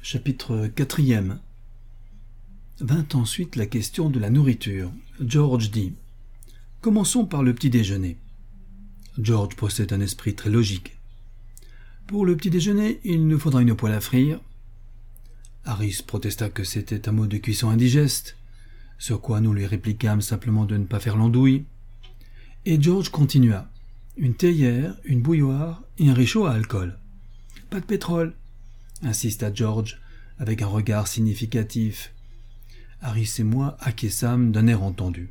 Chapitre 4. Vint ensuite la question de la nourriture. George dit « Commençons par le petit déjeuner. » George possède un esprit très logique. « Pour le petit déjeuner, il nous faudra une poêle à frire. » Harris protesta que c'était un mode de cuisson indigeste, sur quoi nous lui répliquâmes simplement de ne pas faire l'andouille. Et George continua « Une théière, une bouilloire et un réchaud à alcool. »« Pas de pétrole » insista George, avec un regard significatif. Harris et moi acquiesçâmes d'un air entendu.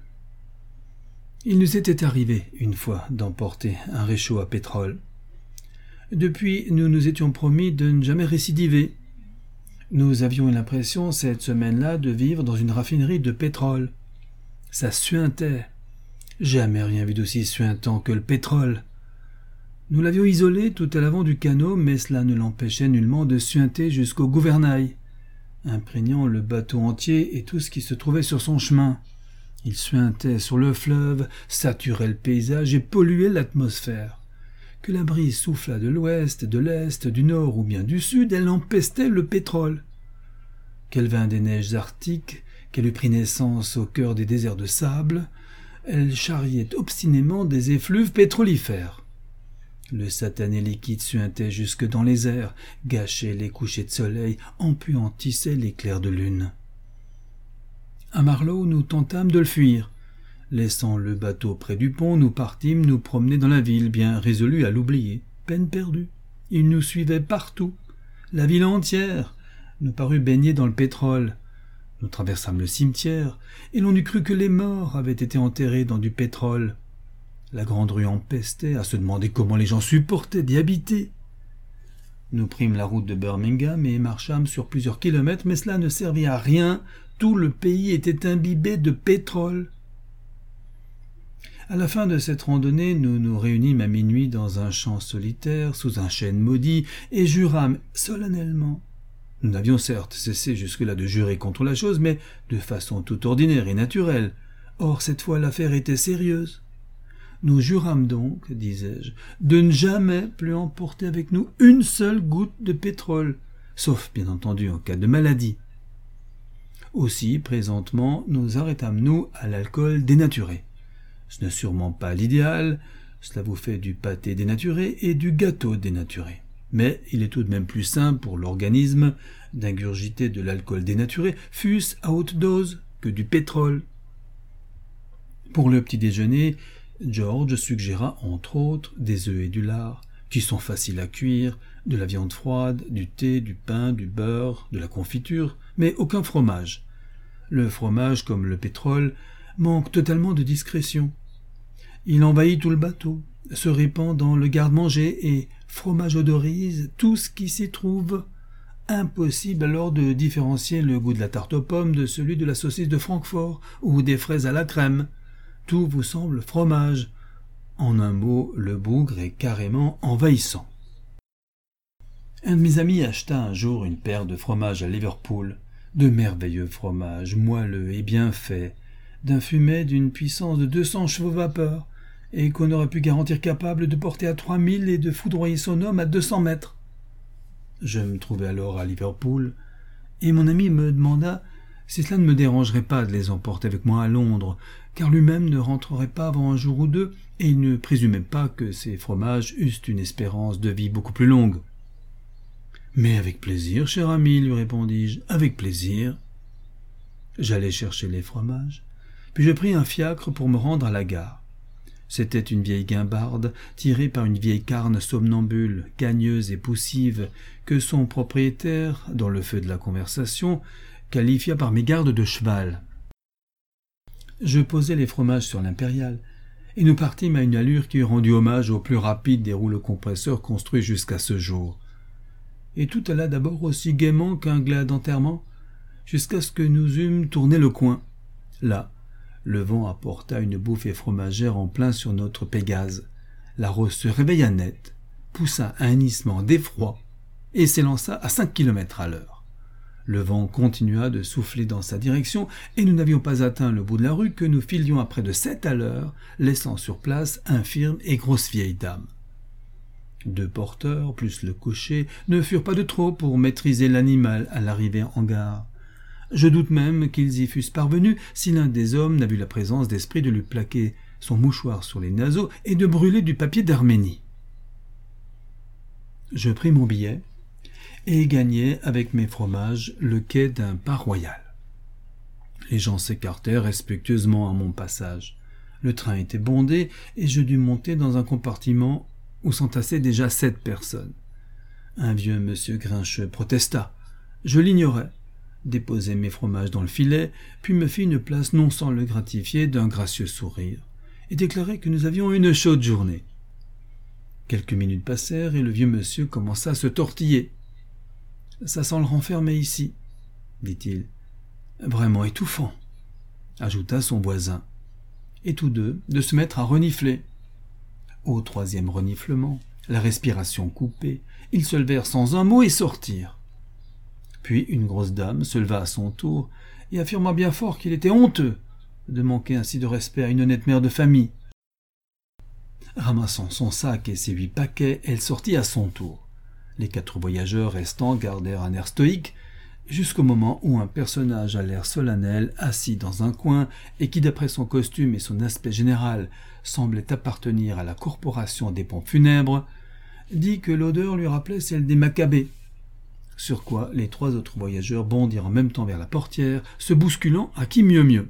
Il nous était arrivé, une fois, d'emporter un réchaud à pétrole. Depuis, nous nous étions promis de ne jamais récidiver. Nous avions eu l'impression, cette semaine-là, de vivre dans une raffinerie de pétrole. Ça suintait. Jamais rien vu d'aussi suintant que le pétrole. Nous l'avions isolé tout à l'avant du canot, mais cela ne l'empêchait nullement de suinter jusqu'au gouvernail, imprégnant le bateau entier et tout ce qui se trouvait sur son chemin. Il suintait sur le fleuve, saturait le paysage et polluait l'atmosphère. Que la brise soufflât de l'ouest, de l'est, du nord ou bien du sud, elle empestait le pétrole. Qu'elle vint des neiges arctiques, qu'elle eût pris naissance au cœur des déserts de sable, elle charriait obstinément des effluves pétrolifères. Le satané liquide suintait jusque dans les airs, gâchait les couchers de soleil, empuantissait les clairs de lune. À Marlow, nous tentâmes de le fuir. Laissant le bateau près du pont, nous partîmes nous promener dans la ville, bien résolus à l'oublier. Peine perdue. Il nous suivait partout. La ville entière nous parut baignée dans le pétrole. Nous traversâmes le cimetière, et l'on eût cru que les morts avaient été enterrés dans du pétrole. La grande rue empestait, à se demander comment les gens supportaient d'y habiter. Nous prîmes la route de Birmingham et marchâmes sur plusieurs kilomètres, mais cela ne servit à rien. Tout le pays était imbibé de pétrole. À la fin de cette randonnée, nous nous réunîmes à minuit dans un champ solitaire, sous un chêne maudit, et jurâmes solennellement. Nous n'avions certes cessé jusque-là de jurer contre la chose, mais de façon tout ordinaire et naturelle. Or, cette fois, l'affaire était sérieuse. Nous jurâmes donc, disais-je, de ne jamais plus emporter avec nous une seule goutte de pétrole, sauf bien entendu en cas de maladie. Aussi, présentement, nous arrêtâmes-nous à l'alcool dénaturé. Ce n'est sûrement pas l'idéal, cela vous fait du pâté dénaturé et du gâteau dénaturé. Mais il est tout de même plus sain pour l'organisme d'ingurgiter de l'alcool dénaturé, fût-ce à haute dose, que du pétrole. Pour le petit déjeuner, George suggéra entre autres des œufs et du lard, qui sont faciles à cuire, de la viande froide, du thé, du pain, du beurre, de la confiture, mais aucun fromage. Le fromage, comme le pétrole, manque totalement de discrétion. Il envahit tout le bateau, se répand dans le garde-manger et fromage odorise tout ce qui s'y trouve. Impossible alors de différencier le goût de la tarte aux pommes de celui de la saucisse de Francfort ou des fraises à la crème. Tout vous semble fromage. En un mot, le bougre est carrément envahissant. Un de mes amis acheta un jour une paire de fromages à Liverpool, de merveilleux fromages, moelleux et bien faits, d'un fumet d'une puissance de 200 chevaux vapeur, et qu'on aurait pu garantir capable de porter à 3000 et de foudroyer son homme à 200 mètres. Je me trouvais alors à Liverpool, et mon ami me demanda si cela ne me dérangerait pas de les emporter avec moi à Londres, car lui-même ne rentrerait pas avant un jour ou deux, et il ne présumait pas que ces fromages eussent une espérance de vie beaucoup plus longue. « Mais avec plaisir, cher ami, lui répondis-je, avec plaisir. » J'allai chercher les fromages, puis je pris un fiacre pour me rendre à la gare. C'était une vieille guimbarde, tirée par une vieille carne somnambule, gagneuse et poussive, que son propriétaire, dans le feu de la conversation, qualifia par mégarde de cheval. Je posai les fromages sur l'impériale, et nous partîmes à une allure qui eût rendu hommage au plus rapide des rouleaux compresseurs construits jusqu'à ce jour. Et tout alla d'abord aussi gaiement qu'un glas d'enterrement, jusqu'à ce que nous eûmes tourné le coin. Là, le vent apporta une bouffée fromagère en plein sur notre Pégase. La rose se réveilla net, poussa un hennissement d'effroi et s'élança à 5 kilomètres à l'heure. Le vent continua de souffler dans sa direction et nous n'avions pas atteint le bout de la rue que nous filions à près de 7 à l'heure, laissant sur place infirme et grosse vieille dame. 2 porteurs, plus le cocher, ne furent pas de trop pour maîtriser l'animal à l'arrivée en gare. Je doute même qu'ils y fussent parvenus si l'un des hommes n'a eu la présence d'esprit de lui plaquer son mouchoir sur les naseaux et de brûler du papier d'Arménie. Je pris mon billet et gagnai avec mes fromages le quai d'un pas royal. Les gens s'écartèrent respectueusement à mon passage. Le train était bondé et je dus monter dans un compartiment où s'entassaient déjà 7 personnes. Un vieux monsieur grincheux protesta. Je l'ignorais, déposai mes fromages dans le filet, puis me fis une place non sans le gratifier d'un gracieux sourire, et déclarai que nous avions une chaude journée. Quelques minutes passèrent et le vieux monsieur commença à se tortiller. « Ça sent le renfermé ici, » dit-il. « Vraiment étouffant, » ajouta son voisin. Et tous deux de se mettre à renifler. Au 3e reniflement, la respiration coupée, ils se levèrent sans un mot et sortirent. Puis une grosse dame se leva à son tour et affirma bien fort qu'il était honteux de manquer ainsi de respect à une honnête mère de famille. Ramassant son sac et ses 8 paquets, elle sortit à son tour. Les 4 voyageurs restants gardèrent un air stoïque jusqu'au moment où un personnage à l'air solennel, assis dans un coin et qui, d'après son costume et son aspect général, semblait appartenir à la corporation des pompes funèbres, dit que l'odeur lui rappelait celle des Maccabées. Sur quoi les 3 autres voyageurs bondirent en même temps vers la portière, se bousculant à qui mieux.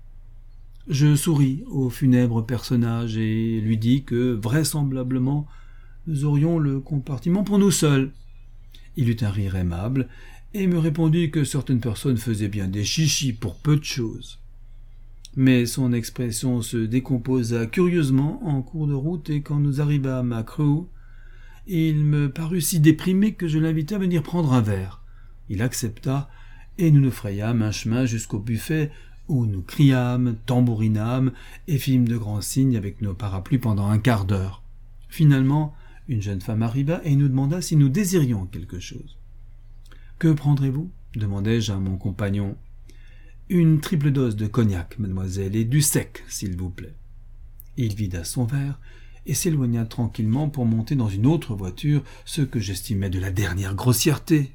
Je souris au funèbre personnage et lui dis que, vraisemblablement, nous aurions le compartiment pour nous seuls. Il eut un rire aimable et me répondit que certaines personnes faisaient bien des chichis pour peu de choses. Mais son expression se décomposa curieusement en cours de route et quand nous arrivâmes à Crewe, il me parut si déprimé que je l'invitai à venir prendre un verre. Il accepta et nous nous frayâmes un chemin jusqu'au buffet où nous criâmes, tambourinâmes et fîmes de grands signes avec nos parapluies pendant un quart d'heure. Finalement, une jeune femme arriva et nous demanda si nous désirions quelque chose. « Que prendrez-vous » demandai-je à mon compagnon. « Une triple dose de cognac, mademoiselle, et du sec, s'il vous plaît. » Il vida son verre et s'éloigna tranquillement pour monter dans une autre voiture, ce que j'estimais de la dernière grossièreté.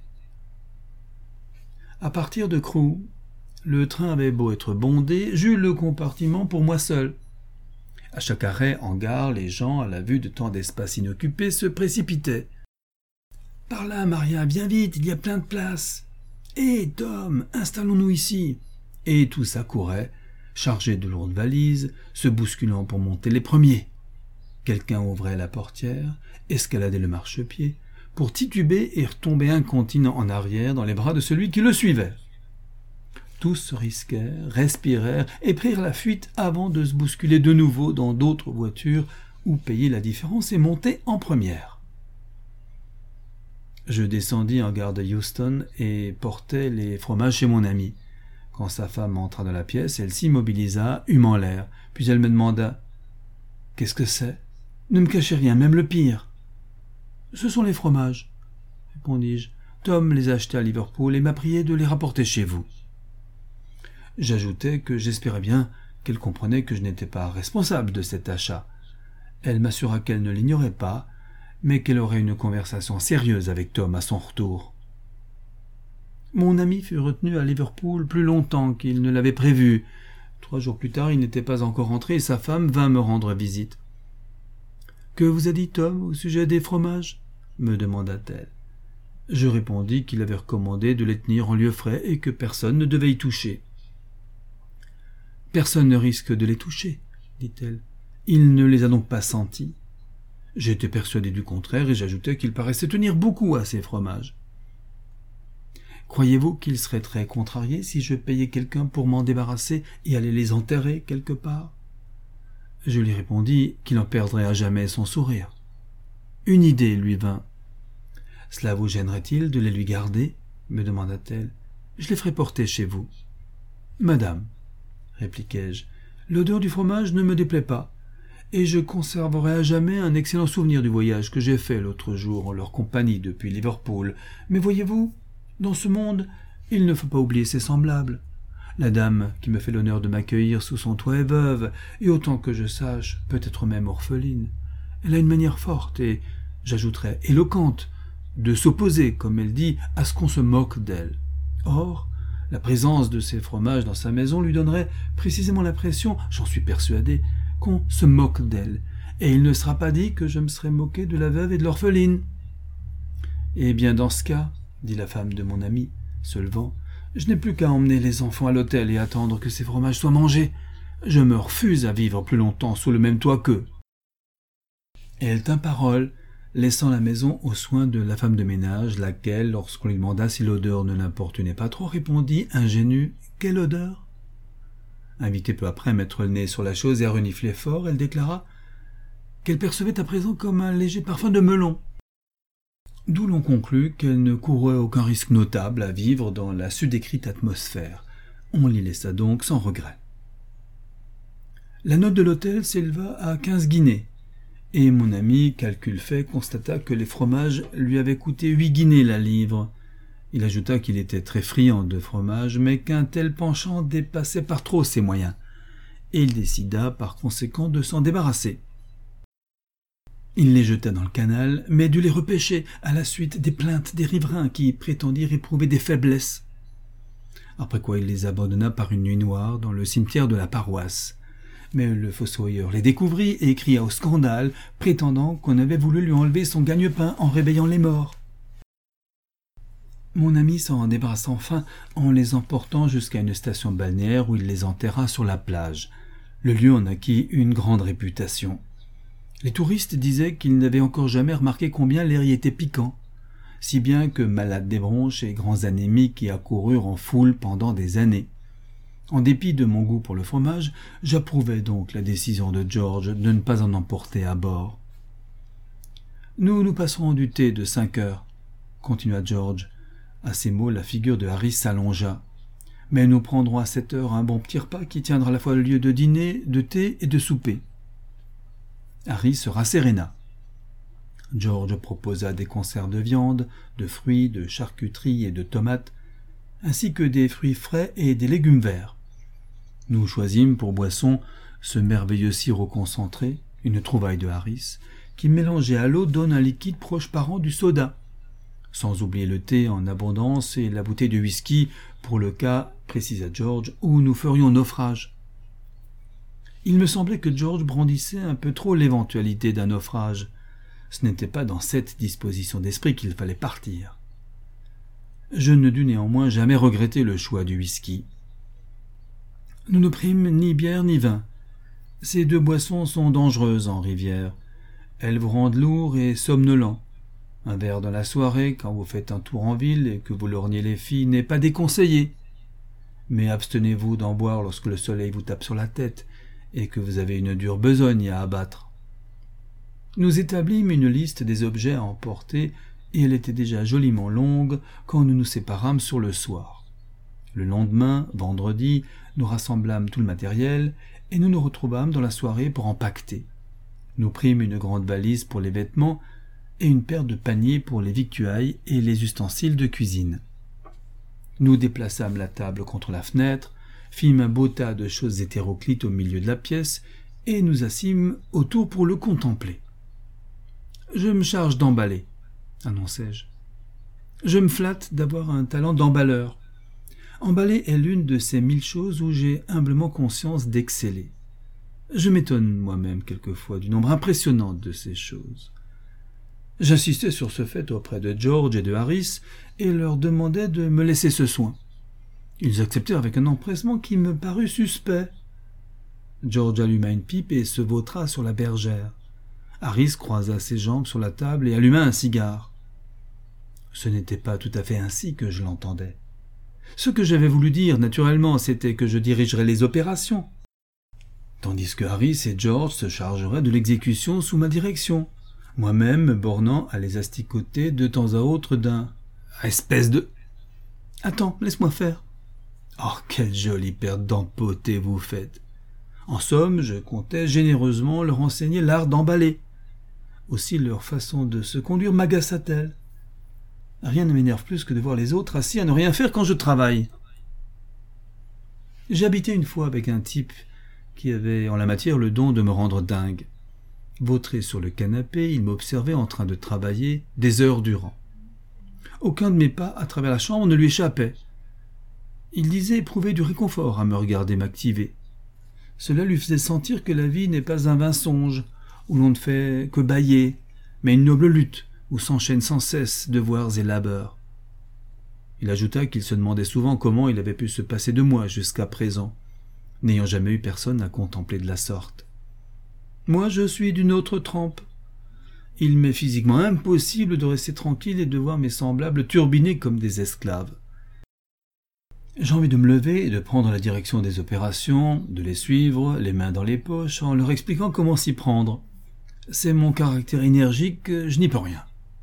À partir de Crewe, le train avait beau être bondé, j'eus le compartiment pour moi seul. À chaque arrêt en gare, les gens, à la vue de tant d'espace inoccupé, se précipitaient. « Par là, Maria, viens vite, il y a plein de place. Hé, Tom, installons-nous ici. » Et tous accouraient, chargés de lourdes valises, se bousculant pour monter les premiers. Quelqu'un ouvrait la portière, escaladait le marchepied, pour tituber et retomber incontinent en arrière dans les bras de celui qui le suivait. Tous se risquèrent, respirèrent et prirent la fuite avant de se bousculer de nouveau dans d'autres voitures ou payer la différence et monter en première. Je descendis en gare de Euston et portai les fromages chez mon ami. Quand sa femme entra dans la pièce, elle s'immobilisa, humant l'air, puis elle me demanda « Qu'est-ce que c'est ? Ne me cachez rien, même le pire. »« Ce sont les fromages, » répondis-je. « Tom les a achetés à Liverpool et m'a prié de les rapporter chez vous. » J'ajoutai que j'espérais bien qu'elle comprenait que je n'étais pas responsable de cet achat. Elle m'assura qu'elle ne l'ignorait pas, mais qu'elle aurait une conversation sérieuse avec Tom à son retour. Mon ami fut retenu à Liverpool plus longtemps qu'il ne l'avait prévu. 3 jours plus tard, il n'était pas encore rentré et sa femme vint me rendre visite. « Que vous a dit Tom au sujet des fromages ?» me demanda-t-elle. Je répondis qu'il avait recommandé de les tenir en lieu frais et que personne ne devait y toucher. « Personne ne risque de les toucher, » dit-elle. « Il ne les a donc pas sentis. » J'étais persuadé du contraire et j'ajoutai qu'il paraissait tenir beaucoup à ces fromages. « Croyez-vous qu'il serait très contrarié si je payais quelqu'un pour m'en débarrasser et aller les enterrer quelque part ?» Je lui répondis qu'il en perdrait à jamais son sourire. Une idée lui vint. « Cela vous gênerait-il de les lui garder ?» me demanda-t-elle. « Je les ferai porter chez vous. »« Madame, » répliquai-je, « l'odeur du fromage ne me déplaît pas, et je conserverai à jamais un excellent souvenir du voyage que j'ai fait l'autre jour en leur compagnie depuis Liverpool. Mais voyez-vous, dans ce monde, il ne faut pas oublier ses semblables. La dame qui me fait l'honneur de m'accueillir sous son toit est veuve, et autant que je sache, peut-être même orpheline. Elle a une manière forte, et j'ajouterais éloquente, de s'opposer, comme elle dit, à ce qu'on se moque d'elle. Or, la présence de ces fromages dans sa maison lui donnerait précisément l'impression, j'en suis persuadé, qu'on se moque d'elle, et il ne sera pas dit que je me serais moqué de la veuve et de l'orpheline. Eh bien, dans ce cas, dit la femme de mon ami, se levant, je n'ai plus qu'à emmener les enfants à l'hôtel et attendre que ces fromages soient mangés. Je me refuse à vivre plus longtemps sous le même toit qu'eux. Et elle tint parole, laissant la maison aux soins de la femme de ménage, laquelle, lorsqu'on lui demanda si l'odeur ne l'importunait pas trop, répondit, ingénue, « Quelle odeur ?» Invitée peu après à mettre le nez sur la chose et à renifler fort, elle déclara qu'elle percevait à présent comme un léger parfum de melon. D'où l'on conclut qu'elle ne courait aucun risque notable à vivre dans la sus-décrite atmosphère. On l'y laissa donc sans regret. La note de l'hôtel s'éleva à 15 guinées, et mon ami, calcul fait, constata que les fromages lui avaient coûté 8 guinées la livre. Il ajouta qu'il était très friand de fromage, mais qu'un tel penchant dépassait par trop ses moyens, et il décida par conséquent de s'en débarrasser. Il les jeta dans le canal, mais dut les repêcher à la suite des plaintes des riverains qui prétendirent éprouver des faiblesses. Après quoi il les abandonna par une nuit noire dans le cimetière de la paroisse. Mais le fossoyeur les découvrit et cria au scandale, prétendant qu'on avait voulu lui enlever son gagne-pain en réveillant les morts. Mon ami s'en débarrassa enfin en les emportant jusqu'à une station balnéaire où il les enterra sur la plage. Le lieu en acquit une grande réputation. Les touristes disaient qu'ils n'avaient encore jamais remarqué combien l'air y était piquant, si bien que malades des bronches et grands anémiques y accoururent en foule pendant des années. En dépit de mon goût pour le fromage, j'approuvais donc la décision de George de ne pas en emporter à bord. « Nous passerons du thé de 5 heures, continua George. À ces mots, la figure de Harry s'allongea. « Mais nous prendrons à 7 heures un bon petit repas qui tiendra à la fois le lieu de dîner, de thé et de souper. » Harry se rasséréna. George proposa des conserves de viande, de fruits, de charcuterie et de tomates, ainsi que des fruits frais et des légumes verts. Nous choisîmes pour boisson ce merveilleux sirop concentré, une trouvaille de Harris, qui mélangé à l'eau donne un liquide proche parent du soda, sans oublier le thé en abondance et la bouteille de whisky pour le cas, précisa George, où nous ferions naufrage. Il me semblait que George brandissait un peu trop l'éventualité d'un naufrage. Ce n'était pas dans cette disposition d'esprit qu'il fallait partir. Je ne dus néanmoins jamais regretter le choix du whisky. Nous ne prîmes ni bière ni vin. Ces deux boissons sont dangereuses en rivière. Elles vous rendent lourd et somnolent. Un verre dans la soirée, quand vous faites un tour en ville et que vous lorgnez les filles, n'est pas déconseillé. Mais abstenez-vous d'en boire lorsque le soleil vous tape sur la tête et que vous avez une dure besogne à abattre. Nous établîmes une liste des objets à emporter et elle était déjà joliment longue quand nous nous séparâmes sur le soir. Le lendemain, vendredi, nous rassemblâmes tout le matériel et nous nous retrouvâmes dans la soirée pour empaqueter. Nous prîmes une grande valise pour les vêtements et une paire de paniers pour les victuailles et les ustensiles de cuisine. Nous déplaçâmes la table contre la fenêtre, fîmes un beau tas de choses hétéroclites au milieu de la pièce et nous assîmes autour pour le contempler. « Je me charge d'emballer, » annonçai-je. « Je me flatte d'avoir un talent d'emballeur. Emballer est l'une de ces 1000 choses où j'ai humblement conscience d'exceller. Je m'étonne moi-même quelquefois du nombre impressionnant de ces choses. » J'insistais sur ce fait auprès de George et de Harris et leur demandais de me laisser ce soin. Ils acceptèrent avec un empressement qui me parut suspect. George alluma une pipe et se vautra sur la bergère. Harris croisa ses jambes sur la table et alluma un cigare. Ce n'était pas tout à fait ainsi que je l'entendais. Ce que j'avais voulu dire, naturellement, c'était que je dirigerais les opérations, tandis que Harris et George se chargeraient de l'exécution sous ma direction, moi-même me bornant à les asticoter de temps à autre d'un « espèce de… » « Attends, laisse-moi faire. »« Oh, quelle jolie paire d'empotées vous faites !» En somme, je comptais généreusement leur enseigner l'art d'emballer. Aussi leur façon de se conduire m'agaça-t-elle. Rien ne m'énerve plus que de voir les autres assis à ne rien faire quand je travaille. J'ai habité une fois avec un type qui avait en la matière le don de me rendre dingue. Vautré sur le canapé, il m'observait en train de travailler des heures durant. Aucun de mes pas à travers la chambre ne lui échappait. Il disait éprouver du réconfort à me regarder m'activer. Cela lui faisait sentir que la vie n'est pas un vain songe, où l'on ne fait que bâiller, mais une noble lutte, où s'enchaînent sans cesse devoirs et labeurs. Il ajouta qu'il se demandait souvent comment il avait pu se passer de moi jusqu'à présent, n'ayant jamais eu personne à contempler de la sorte. Moi, je suis d'une autre trempe. Il m'est physiquement impossible de rester tranquille et de voir mes semblables turbiner comme des esclaves. J'ai envie de me lever et de prendre la direction des opérations, de les suivre, les mains dans les poches, en leur expliquant comment s'y prendre. C'est mon caractère énergique, je n'y peux rien.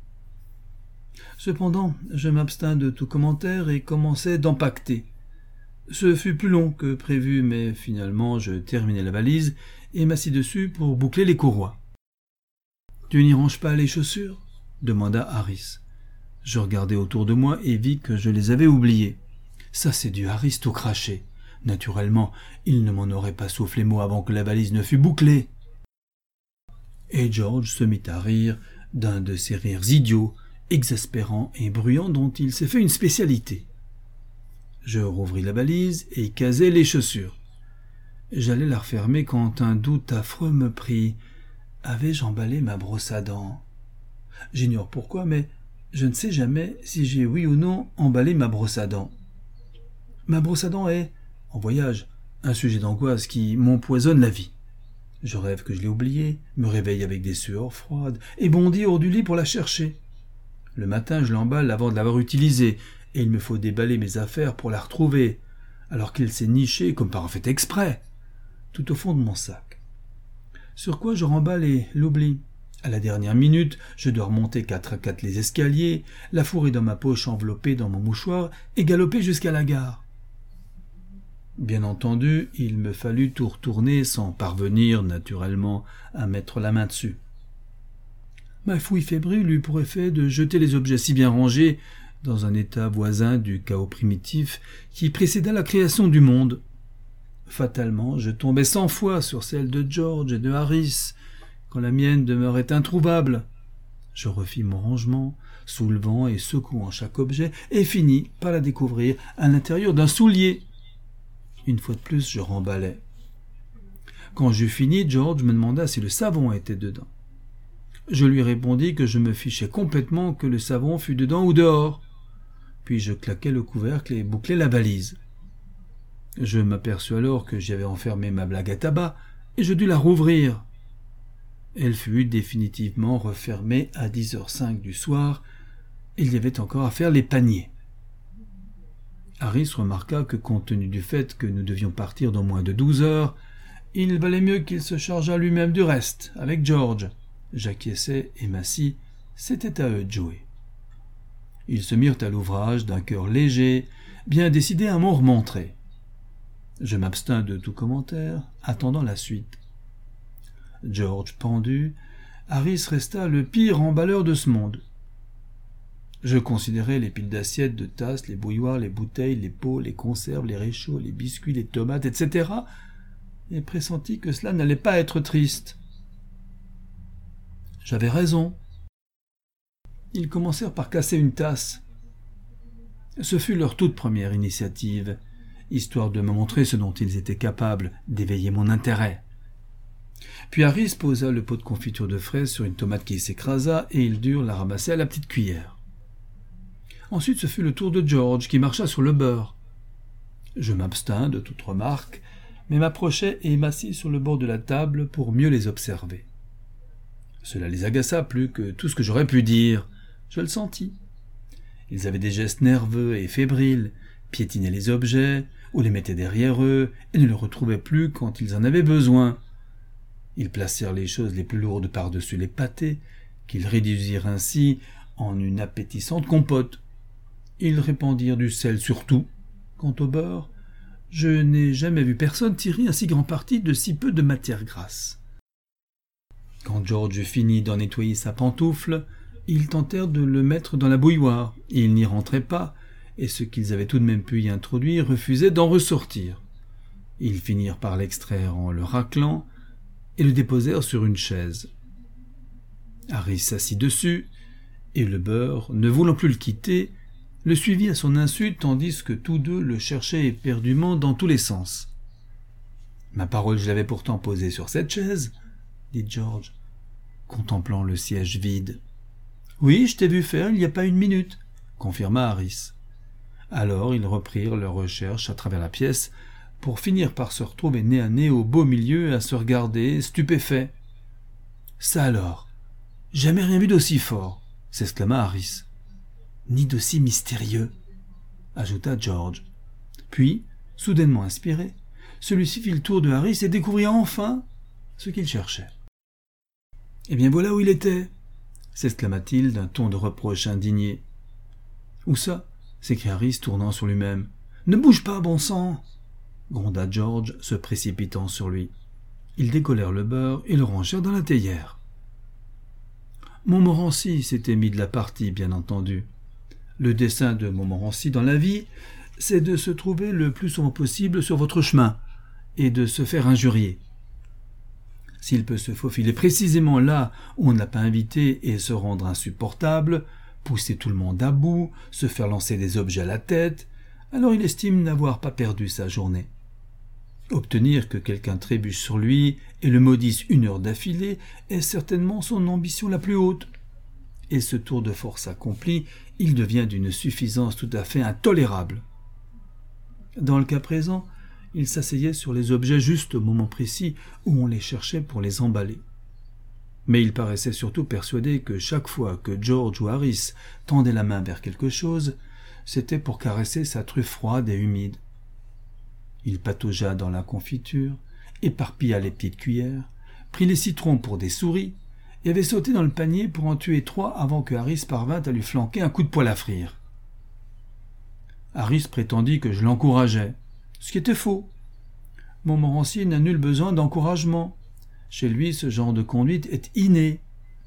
Cependant, je m'abstins de tout commentaire et commençais d'empacter. Ce fut plus long que prévu, mais finalement je terminai la valise et m'assis dessus pour boucler les courroies. « Tu n'y ranges pas les chaussures ?» demanda Harris. Je regardai autour de moi et vis que je les avais oubliées. Ça, c'est du Harris tout craché. Naturellement, il ne m'en aurait pas soufflé mot avant que la valise ne fût bouclée. Et George se mit à rire d'un de ces rires idiots, exaspérants et bruyants dont il s'est fait une spécialité. Je rouvris la valise et casai les chaussures. J'allais la refermer quand un doute affreux me prit. Avais-je emballé ma brosse à dents? J'ignore pourquoi, mais je ne sais jamais si j'ai oui ou non emballé ma brosse à dents. Ma brosse à dents est, en voyage, un sujet d'angoisse qui m'empoisonne la vie. Je rêve que je l'ai oubliée, me réveille avec des sueurs froides et bondis hors du lit pour la chercher. Le matin, je l'emballe avant de l'avoir utilisée, et il me faut déballer mes affaires pour la retrouver, alors qu'elle s'est nichée, comme par un fait exprès, tout au fond de mon sac. Sur quoi je remballe et l'oublie. À la dernière minute, je dois remonter 4 à 4 les escaliers, la fourrer dans ma poche enveloppée dans mon mouchoir et galoper jusqu'à la gare. Bien entendu, il me fallut tout retourner sans parvenir, naturellement, à mettre la main dessus. Ma fouille fébrile eut pour effet de jeter les objets si bien rangés dans un état voisin du chaos primitif qui précéda la création du monde. Fatalement, je tombais 100 fois sur celle de George et de Harris, quand la mienne demeurait introuvable. Je refis mon rangement, soulevant et secouant chaque objet, et finis par la découvrir à l'intérieur d'un soulier. Une fois de plus, je remballais. Quand j'eus fini, George me demanda si le savon était dedans. Je lui répondis que je me fichais complètement que le savon fût dedans ou dehors. Puis je claquai le couvercle et bouclai la valise. Je m'aperçus alors que j'y avais enfermé ma blague à tabac et je dus la rouvrir. Elle fut définitivement refermée à 10h05 du soir. Il y avait encore à faire les paniers. Harris remarqua que, compte tenu du fait que nous devions partir dans moins de 12 heures, il valait mieux qu'il se chargeât lui-même du reste, avec George. J'acquiesçai et m'assis, c'était à eux de jouer. Ils se mirent à l'ouvrage d'un cœur léger, bien décidés à m'en remontrer. Je m'abstins de tout commentaire, attendant la suite. George pendu, Harris resta le pire emballeur de ce monde. Je considérais les piles d'assiettes, de tasses, les bouilloires, les bouteilles, les pots, les conserves, les réchauds, les biscuits, les tomates, etc., et pressentis que cela n'allait pas être triste. J'avais raison. Ils commencèrent par casser une tasse. Ce fut leur toute première initiative, histoire de me montrer ce dont ils étaient capables, d'éveiller mon intérêt. Puis Harris posa le pot de confiture de fraises sur une tomate qui s'écrasa, et ils durent la ramasser à la petite cuillère. Ensuite, ce fut le tour de George, qui marcha sur le beurre. Je m'abstins de toute remarque, mais m'approchai et m'assis sur le bord de la table pour mieux les observer. Cela les agaça plus que tout ce que j'aurais pu dire. Je le sentis. Ils avaient des gestes nerveux et fébriles, piétinaient les objets, ou les mettaient derrière eux, et ne les retrouvaient plus quand ils en avaient besoin. Ils placèrent les choses les plus lourdes par-dessus les pâtés, qu'ils réduisirent ainsi en une appétissante compote. Ils répandirent du sel sur tout. Quant au beurre, je n'ai jamais vu personne tirer un si grand parti de si peu de matière grasse. Quand George finit d'en nettoyer sa pantoufle, ils tentèrent de le mettre dans la bouilloire, et il n'y rentrait pas, et ceux qu'ils avaient tout de même pu y introduire refusaient d'en ressortir. Ils finirent par l'extraire en le raclant, et le déposèrent sur une chaise. Harris s'assit dessus, et le beurre, ne voulant plus le quitter, le suivit à son insu tandis que tous deux le cherchaient éperdument dans tous les sens. « Ma parole, je l'avais pourtant posée sur cette chaise, » dit George, contemplant le siège vide. « Oui, je t'ai vu faire il n'y a pas une minute, » confirma Harris. Alors ils reprirent leur recherche à travers la pièce, pour finir par se retrouver nez à nez au beau milieu à se regarder, stupéfaits. « Ça alors, jamais rien vu d'aussi fort !» s'exclama Harris. « Ni d'aussi mystérieux !» ajouta George. Puis, soudainement inspiré, celui-ci fit le tour de Harris et découvrit enfin ce qu'il cherchait. « Eh bien voilà où il était !» s'exclama-t-il d'un ton de reproche indigné. « Où ça ?» s'écria Harris tournant sur lui-même. « Ne bouge pas, bon sang !» gronda George, se précipitant sur lui. Ils décollèrent le beurre et le rangèrent dans la théière. Montmorency s'était mis de la partie, bien entendu. Le dessein de Montmorency dans la vie, c'est de se trouver le plus souvent possible sur votre chemin et de se faire injurier. S'il peut se faufiler précisément là où on n'a pas invité et se rendre insupportable, pousser tout le monde à bout, se faire lancer des objets à la tête, alors il estime n'avoir pas perdu sa journée. Obtenir que quelqu'un trébuche sur lui et le maudisse 1 heure d'affilée est certainement son ambition la plus haute. Et ce tour de force accompli, il devient d'une suffisance tout à fait intolérable. Dans le cas présent, il s'asseyait sur les objets juste au moment précis où on les cherchait pour les emballer. Mais il paraissait surtout persuadé que chaque fois que George ou Harris tendait la main vers quelque chose, c'était pour caresser sa truffe froide et humide. Il pataugea dans la confiture, éparpilla les petites cuillères, prit les citrons pour des souris, et avait sauté dans le panier pour en tuer 3 avant que Harris parvint à lui flanquer un coup de poêle à frire. Harris prétendit que je l'encourageais, ce qui était faux. Montmorency n'a nul besoin d'encouragement. Chez lui, ce genre de conduite est inné.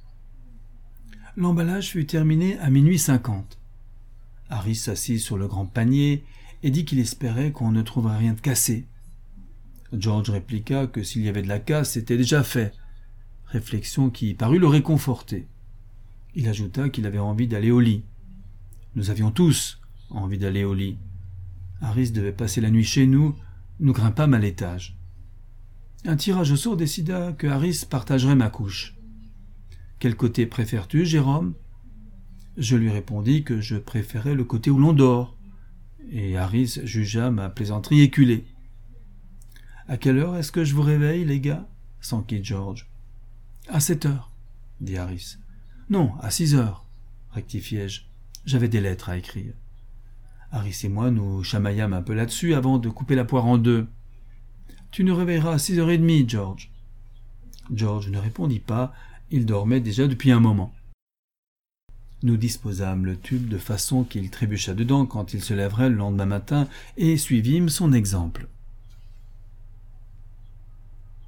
L'emballage fut terminé à 00h50. Harris s'assit sur le grand panier et dit qu'il espérait qu'on ne trouverait rien de cassé. George répliqua que s'il y avait de la casse, c'était déjà fait, réflexion qui parut le réconforter. Il ajouta qu'il avait envie d'aller au lit. Nous avions tous envie d'aller au lit. Harris devait passer la nuit chez nous, nous grimpâmes à l'étage. Un tirage au sort décida que Harris partagerait ma couche. « Quel côté préfères-tu, Jérôme ?» Je lui répondis que je préférais le côté où l'on dort, et Harris jugea ma plaisanterie éculée. « À quelle heure est-ce que je vous réveille, les gars ?» s'enquit George. « À 7 heures, » dit Harris. « Non, à 6 heures, » rectifiai-je. J'avais des lettres à écrire. Harris et moi nous chamaillâmes un peu là-dessus avant de couper la poire en deux. « Tu nous réveilleras à 6h30, George. » George ne répondit pas, il dormait déjà depuis un moment. Nous disposâmes le tube de façon qu'il trébuchât dedans quand il se lèverait le lendemain matin et suivîmes son exemple.